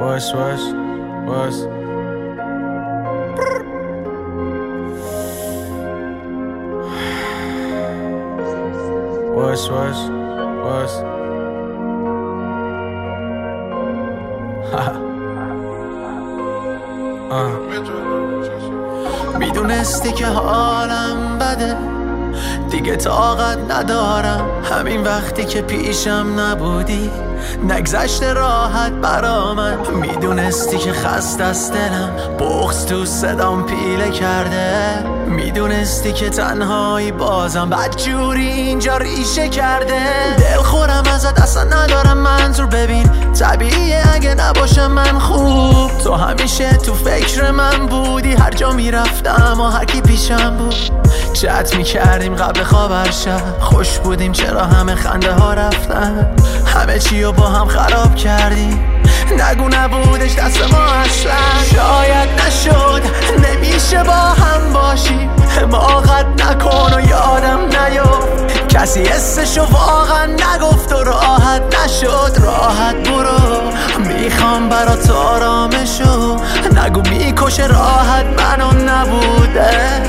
میدونستی که حالم بده، دیگه طاقت ندارم. همین وقتی که پیشم نبودی نگذشت راحت برا من. میدونستی که خسته است دلم، بغض تو صدام پیله کرده. میدونستی که تنهایی بازم بدجوری اینجا ریشه کرده. دلخورم ازت اصلا ندارم منظور، ببین طبیعیه اگه نباشم من خوب. تو همیشه تو فکر من بودی، هر جا میرفتم و هر کی پیشم بود. چت میکردیم قبل خواب هر شب، خوش بودیم چرا همه خنده ها رفتن. همه چی رو با هم خراب کردیم، نگو نبودش دست ما اصلا. شاید نشد نمیشه با هم باشیم، حماقت نکن و یادم نیفت. کسی حسشو واقعا نگفت و راحت نشد. راحت برو، میخوام برات آرامشو. نگو میکشه راحت منو نبوده.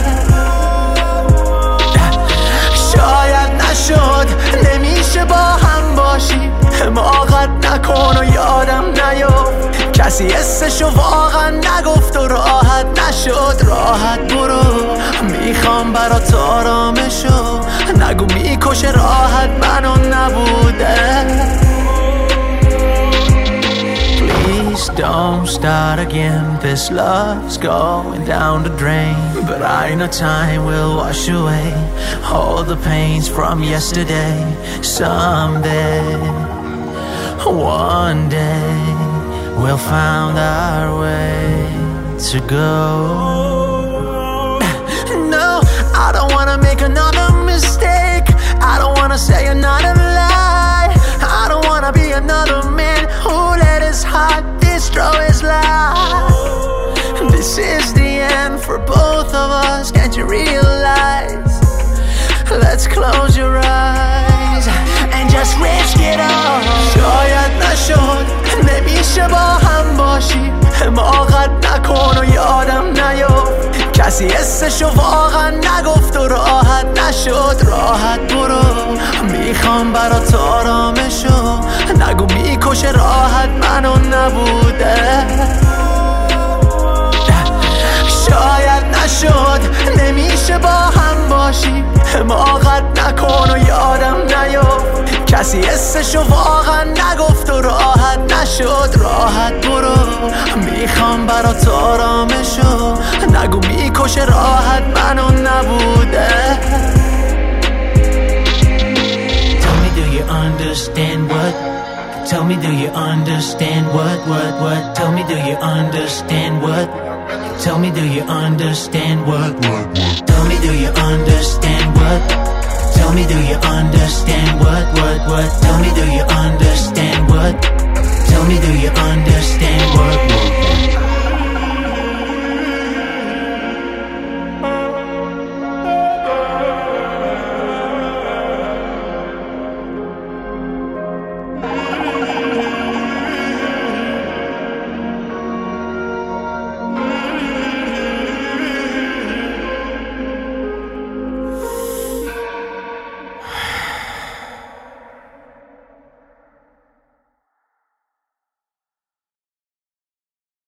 شاید نشد نمیشه با هم باشیم، حماقت نکن و یادم نیفت. کسی حسشو واقعا نگفت و راحت نشد. راحت برو، میخوام برات آرامشو. نگو میکشه راحت منو نبوده. Please don't start again, this love's going down the drain. But I know time will wash away all the pains from yesterday. Someday, one day, we'll find our way to go. No, I don't wanna make another mistake. I don't wanna say another lie. I don't wanna be another man who let his heart destroy his life. This is the end for both of us, can't you realize? Let's close your eyes and just risk it all. شاید نشد نمیشه با هم باشیم، حماقت نکن و یادم نیفت. کسی حسشو واقعا نگفت و راحت نشد. راحت برو، میخوام برات آرامشو. نگو میکشه راحت منو نبوده. شاید نشد نمیشه با هم باشیم، حماقت نکن و یادم نیفت. کسی حسشو واقعا نگفت و راحت نشد. راحت برو، میخوام برات آرامشو. نگو میکشه راحت منو نبوده. Tell me do you understand what? Tell me do you understand what? Tell me do you understand what? Tell me do you understand what? Tell me do you understand what? Tell me do you understand what? Tell me do you understand